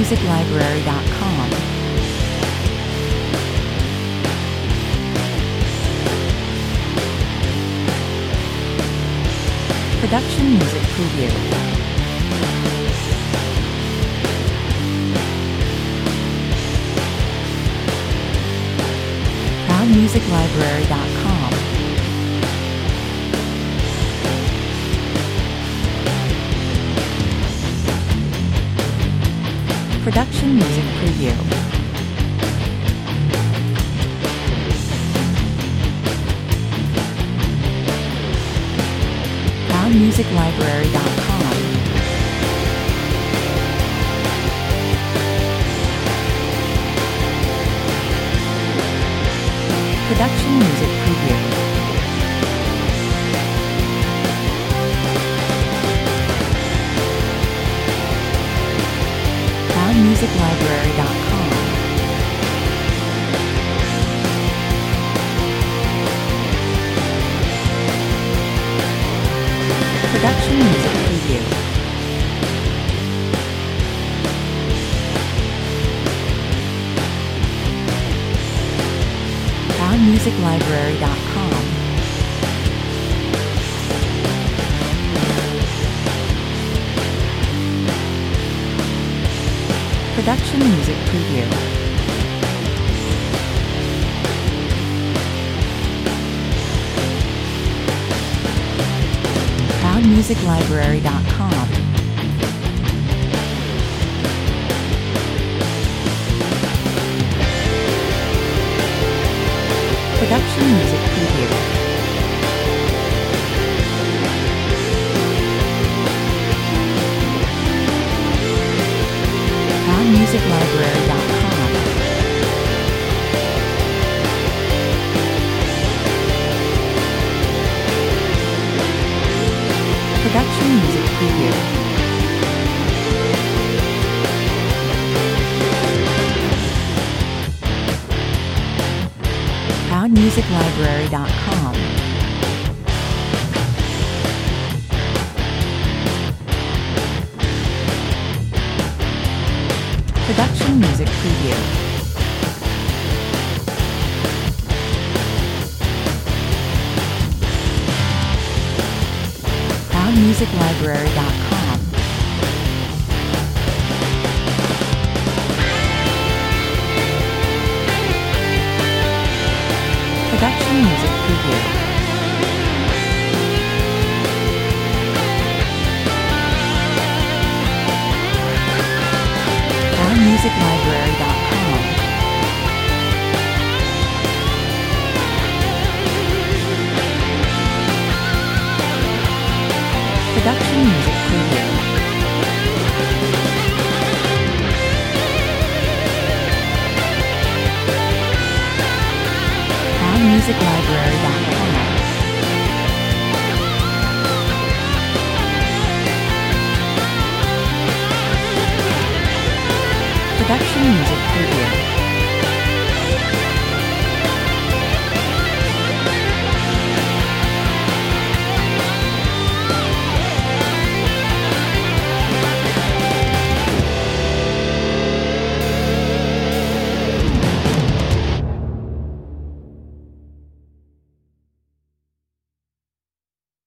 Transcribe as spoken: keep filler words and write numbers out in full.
music library dot com. Production Music Preview. proud music library dot com. Production Music Preview. proud music library dot com. Production Music Preview. proud music library dot com. Production Music Preview. proud music library dot com. Production Music Preview. proud music library dot com. Production Music Preview. proud music library dot com. Production Music Preview. proud music library dot com. Production Music Preview. proud music library dot com. Production Music Preview. proud music library dot com. Production Music Preview. proud music library dot com. Production Music